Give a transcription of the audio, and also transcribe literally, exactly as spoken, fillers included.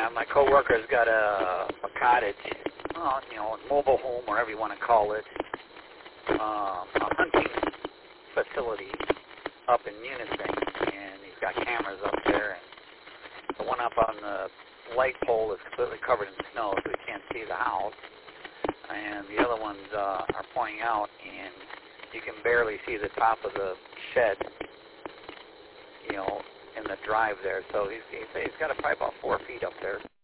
uh, my coworker's got a, a cottage, uh, you know, a mobile home, whatever you want to call it, um, a hunting facility up in Munising, and he's got cameras up there, and the one up on the light pole is completely covered in snow, so we can't see the house, and the other ones uh, are pointing out, and you can barely see the top of the shed, you know, in the drive there. So he's, he's, he's got probably about four feet up there.